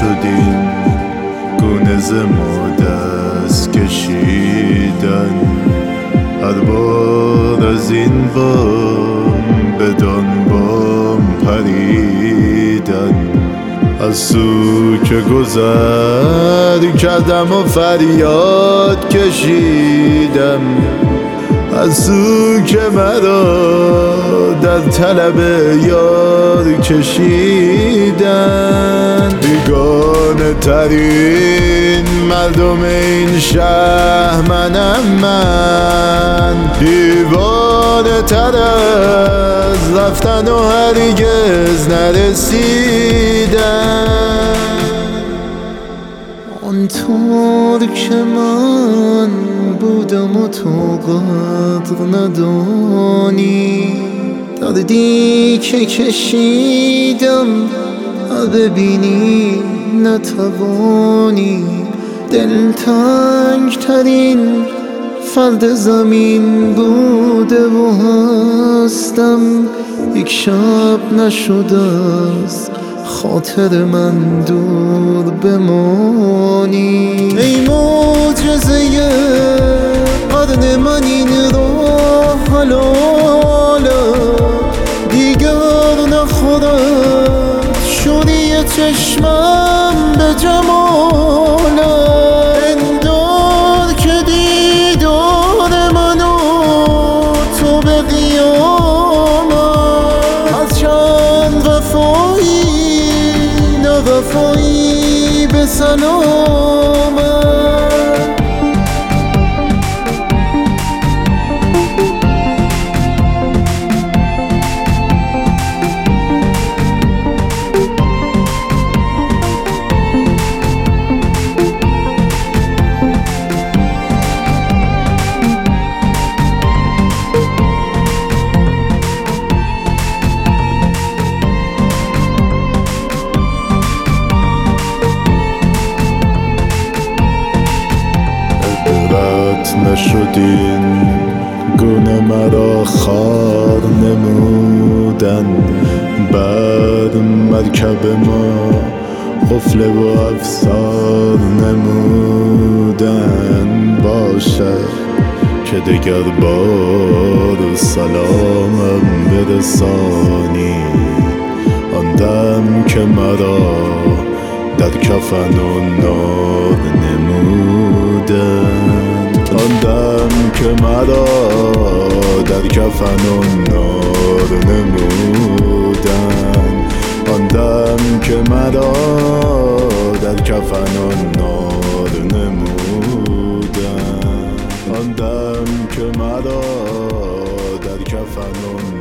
نشدین گونه ز ما دست کشیدن، هر بار از این بام بدان بام پریدن. از سو که گذر کردم و فریاد کشیدم، از سو که مرا در طلب یار کشیدن. بیگانه ترین مردم این شهر منم من، دیوانه تر از رفتن و هرگز نرسیدن. آنطور که من بودم و تو قدر ندانی، دردی که کشیدم ببینی نتوانی. دلتنگ ترین فرد زمین بوده و هستم، یک شب نشده از خاطر من دور بمانی. ای معجزه قرن من این راه حلاله، دیگر نخورد شوری چشمم به جماله. اندار که دیدار من و تو به قیامت، از چند وفایی به سلامت. نشدین گونه مرا خار نمودن، بر مرکب ما قفل و افسار نمودن. باشد که دگر بار سلامم برسانی، آن دم که مرا در کفن و نار نمودن. آن دم که مرا در کفن و نار نمودن، آن دم که مرا در کفن و نار نمودن، آن دم که مرا در کفن و